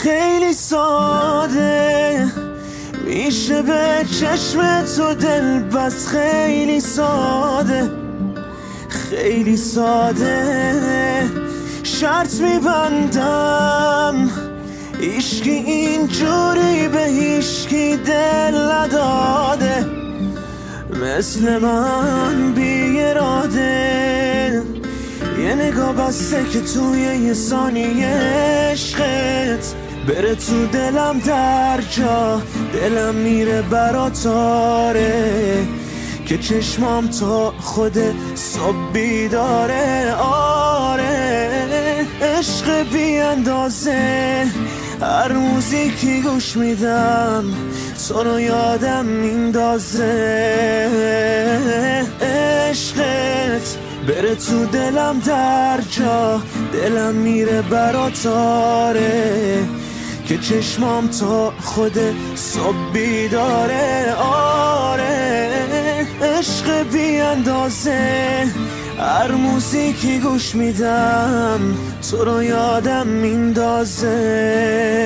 خیلی ساده میشه به چشم تو دل بس، خیلی ساده خیلی ساده شرط میبندم هیچکی اینجوری به هیچکی دل نداده مثل من بی اراده. یه نگاه بسته که توی یه ثانیه عشقت بره تو دلم در جا، دلم میره براتاره که چشمام تا خود صبح بیداره. آره عشق بی اندازه، هر موزیکی گوش میدم تو رو یادم میندازه. عشقت بره تو دلم در جا، دلم میره براتاره که چشمام تا خود صبح بیداره. آره عشق بی اندازه، هر موزیکی گوش میدم تو رو یادم میندازه.